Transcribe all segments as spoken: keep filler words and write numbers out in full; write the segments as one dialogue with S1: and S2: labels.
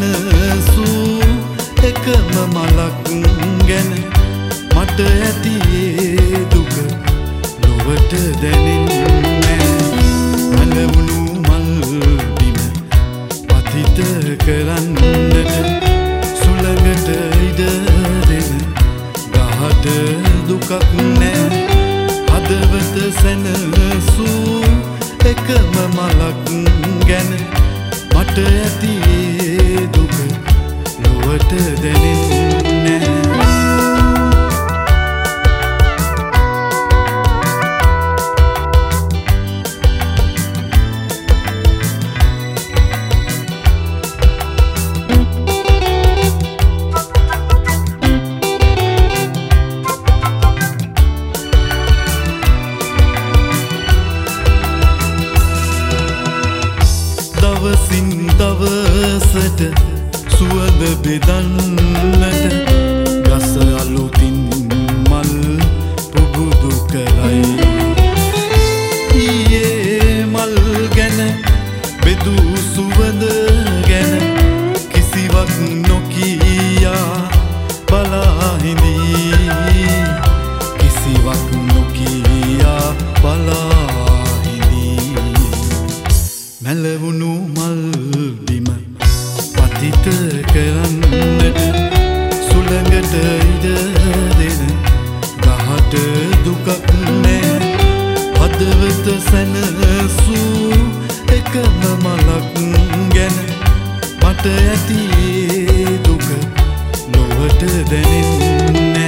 S1: සැනසූ එකම මලක් ගැන මට ඇති ඒ දුක ලොවට දැනෙන්නේ මලවුණු මල් බිම පතිත කරන්නට සුළඟට ඉඩ දෙන ගහට දුකක් නෑ හදවත සැනසූ එකම මලක් ගැන මට ඇති ඒ දුක ලොවට දැනෙන්නේ දවසින් දවසට සුවඳ බෙදන්නට ගස අලුතින් මල් පුබුදු කරයි ඊයේ මල් ගැන බෙදූ සුවඳ ගැන කිසිවක් නොකියා බලා හිඳී කිසිවක් නොකියා බලා හිඳී මැලවුණු මල් බිම පතිත කරන්නට සුළඟට ඉඩ දෙන ගහට දුකක් නෑ හදවත සැනසූ එකම මලක් ගැන මට ඇති ඒ දුක ලොවට දැනෙන්නේ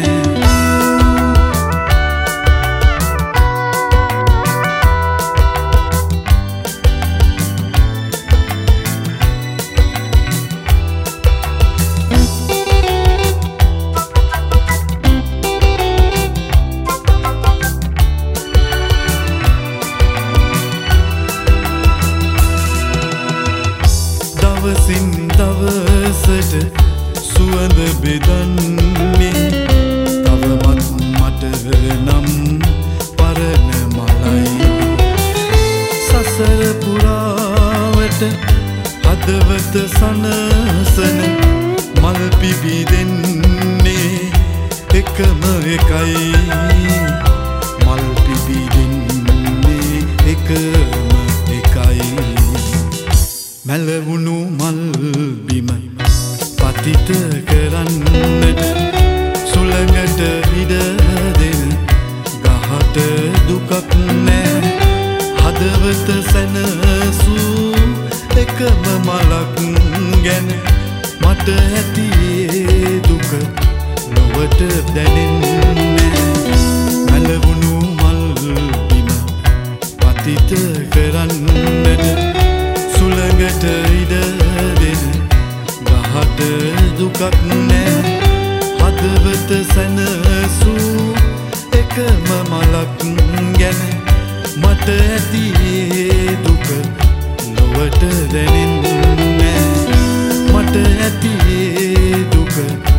S1: දවසින් දවසට සුවඳ බෙදන්නේ තවමත් මට නම් පරණ මලයි සසර පුරාවට හදවත සනසන මල් පිබිදෙන්නේ එකම එකයි මල් පිබිදෙන්නේ එකම එකයි මැලවුණු මල් බිම පතිත කරන්නට සුළඟට ඉඩ දෙන ගහට දුකක් නෑ හදවත සැනසූ එකම මලක් ගැන මට ඇති ඒ දුක ලොවට දැනෙන්නේ මැලවුණු මල් බිම පතිත කරන්නට සුළඟට ඉඩ දෙන ගහට දුකක් නෑ හදවත සැනසූ එකම මලක් ගැන මට ඇති ඒ දුක ලොවට දැනෙන්නේ මට ඇති ඒ දුක